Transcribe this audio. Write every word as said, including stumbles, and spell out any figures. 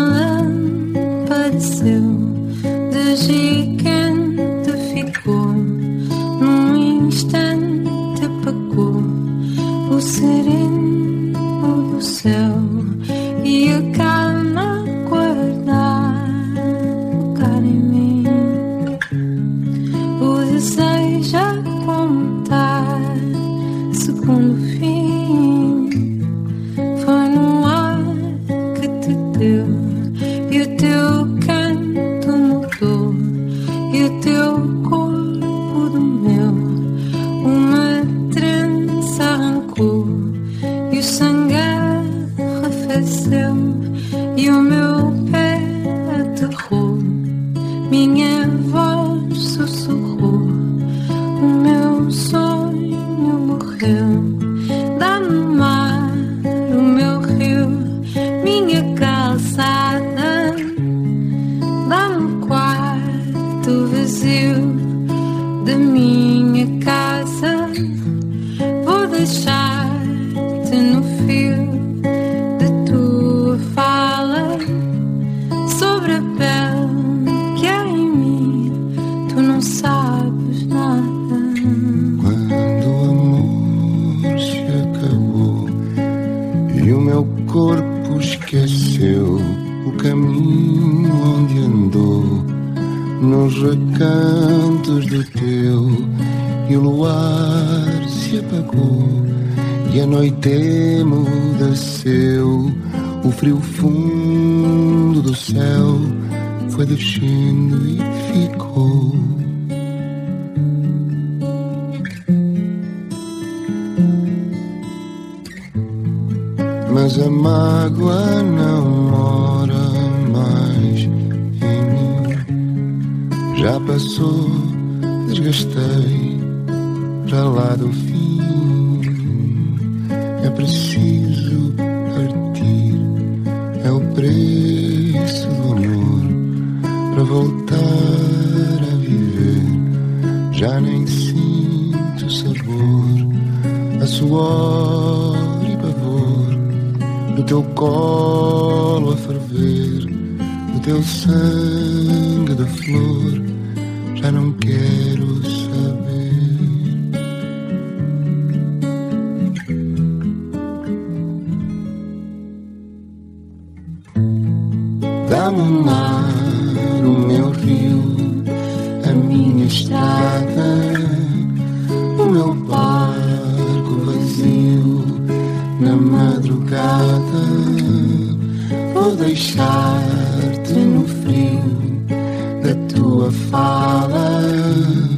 lâmpada de gigante ficou, num instante apagou o sereno do céu e a calma guardar lugar em mim. O desejo a contar segundo o fim foi no ar que te deu, e o teu canto mudou, e o teu corpo do meu uma trança arrancou, e o sangue arrefeceu, e o meu pé aterrou, minha voz sussurrou, o meu sonho morreu. Dá-me mar, o meu rio, minha calçada, dá-me quarto vazio da minha casa. Vou deixar-te no fio da tua fala, sobre a pele que há em mim, tu não sabes nada. Quando o amor se acabou e o meu corpo esqueceu o caminho onde andou, nos recantos do teu, e o luar se apagou e a noite emudeceu, o frio fundo do céu foi descendo e ficou. Mas a mágoa não mora mais em mim. Já passou, desgastei para lá do fim. É preciso partir, é o preço do amor para voltar a viver. Já nem sinto sabor, a suor e pavor no teu colo a ferver, no teu sangue de flor, já não quero saber. Dá-me o mar, o meu rio, a minha estrada, o meu barco vazio na madrugada. Vou deixar-te no frio da tua fala,